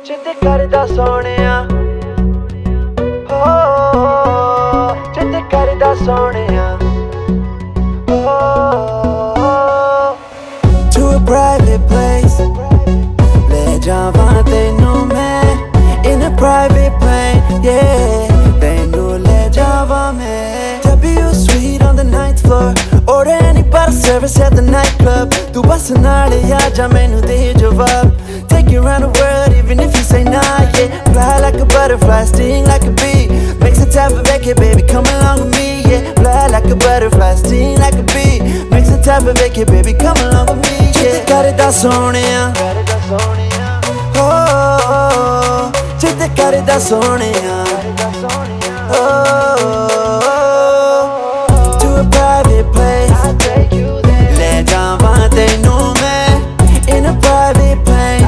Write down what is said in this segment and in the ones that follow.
चित करदा सोहणिया हो चित करदा सोहणिया हो To a private place ले जावां तैनू मैं In a private plane yeah तैनू ले जावां मैं W suite on the 9th floor Order any bottle service at the nightclub तू बस नाले आजा मैनू दे जवाब Take you around the world even if you say nah, yeah Fly like a butterfly, sting like a bee Makes it time for vacay, baby, come along with me, yeah Fly like a butterfly, sting like a bee Makes it time for vacay, baby, come along with me, yeah Chitte karda sohniya oh chitte karda sohniya oh To a private place le jawan tenu main In a private plane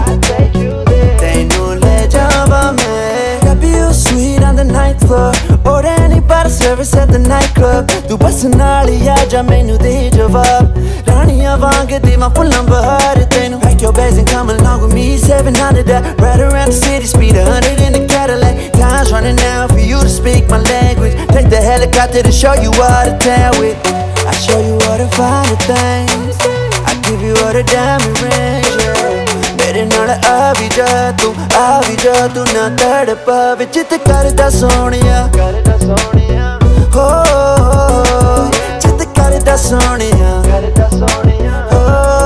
the 9th floor Order any bottle service at the nightclub तू बस नाल ही आजा मैनू दे जवाब रानियां वांग दे मैं फुल्लां बहार तैनू Pack your bags and come along with me 700 Right around the city speed 100 in the Cadillac Time's running out for you to speak my language Take the helicopter to show you all the town with I show you all the finer things I give you all the diamond rings yeah मेरे नाल आ भी जा तू ना तड़पा वे चित करदा सोहणिया हो चित करदा सोहणिया हो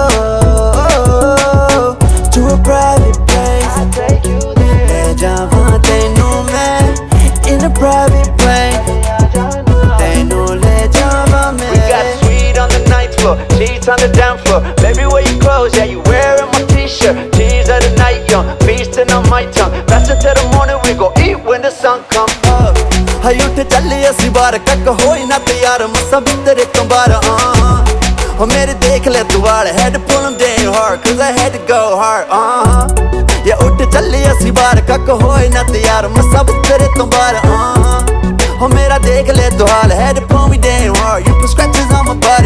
To a private place ले जावां तैनू मैं In a private plane तैनू ले जावां मैं We got a suite on the 9th floor Sheets on the down floor Baby wear your clothes yeah you wearing my t-shirt Tease of the night young feasting on my tongue That's until the morning we go eat when the sun come up Hai utte challe assi baar kakk hoy na tayar massa bittere kambar Oh mere dekh le tu waal had to pull them damn hard Cause I had to go hard Yeah utte challe assi baar kakk hoy na tayar massa bittere kambar Oh mera dekh le tu waal had to pull me damn hard You put scratches on my body